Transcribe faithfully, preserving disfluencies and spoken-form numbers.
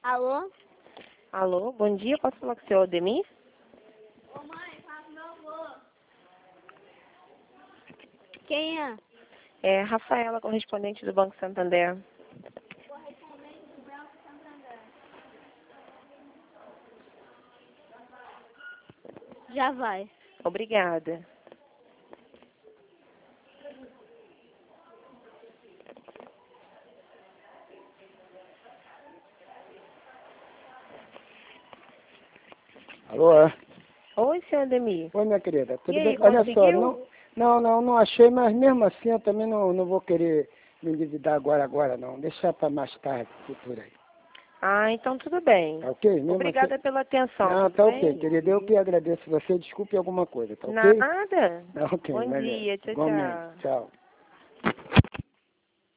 Alô? Alô, bom dia, posso falar com o senhor Ademir? Ô mãe, fala com meu avô. Quem é? É Rafaela, correspondente do Banco Santander. Correspondente do Banco Santander. Já vai. Obrigada. Alô? é? Oi, senhor Ademir. Oi, minha querida. Tudo E bem? aí, Olha só, conseguiu? não, não, não, não achei, mas mesmo assim eu também não, não vou querer me endividar agora, agora não. Deixar para mais tarde, futuro aí. Ah, então tudo bem. Tá ok? Mesmo Obrigada assim... pela atenção, Não, tudo tá ok, bem? querida. Eu que agradeço você. Desculpe alguma coisa, tá ok? Nada. Tá ok, Bom melhor. dia, tchau, Igualmente. tchau. Tchau.